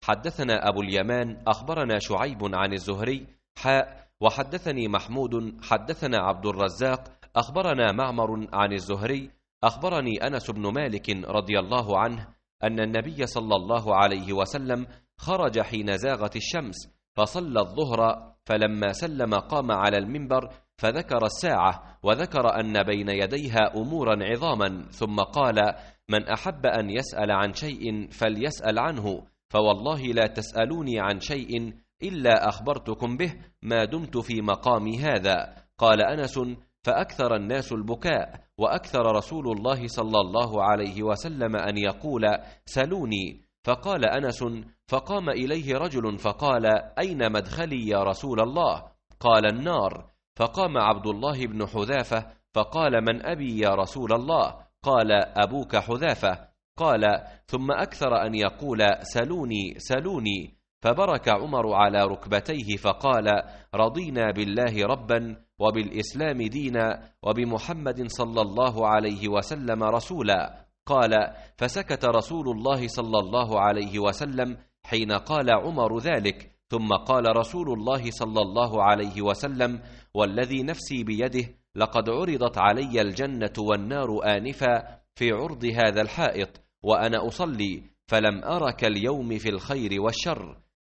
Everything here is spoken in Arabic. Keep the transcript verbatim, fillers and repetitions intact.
حدثنا أبو اليمان أخبرنا شعيب عن الزهري حاء وحدثني محمود حدثنا عبد الرزاق أخبرنا معمر عن الزهري أخبرني أنس بن مالك رضي الله عنه أن النبي صلى الله عليه وسلم خرج حين زاغت الشمس فصلى الظهر، فلما سلم قام على المنبر فذكر الساعة وذكر أن بين يديها أمورا عظاما، ثم قال: من أحب أن يسأل عن شيء فليسأل عنه، فوالله لا تسألوني عن شيء إلا أخبرتكم به ما دمت في مقامي هذا. قال أنس: فأكثر الناس البكاء، وأكثر رسول الله صلى الله عليه وسلم أن يقول: سلوني. فقال أنس: فقام إليه رجل فقال: أين مدخلي يا رسول الله؟ قال: النار. فقام عبد الله بن حذافة فقال: من أبي يا رسول الله؟ قال: أبوك حذافة. قال: ثم أكثر أن يقول: سلوني سلوني. فبرك عمر على ركبتيه فقال: رضينا بالله ربا وبالإسلام دينا وبمحمد صلى الله عليه وسلم رسولا. قال: فسكت رسول الله صلى الله عليه وسلم حين قال عمر ذلك، ثم قال رسول الله صلى الله عليه وسلم: والذي نفسي بيده لقد عرضت علي الجنة والنار آنفا في عرض هذا الحائط وأنا أصلي، فلم أرك اليوم في الخير والشر.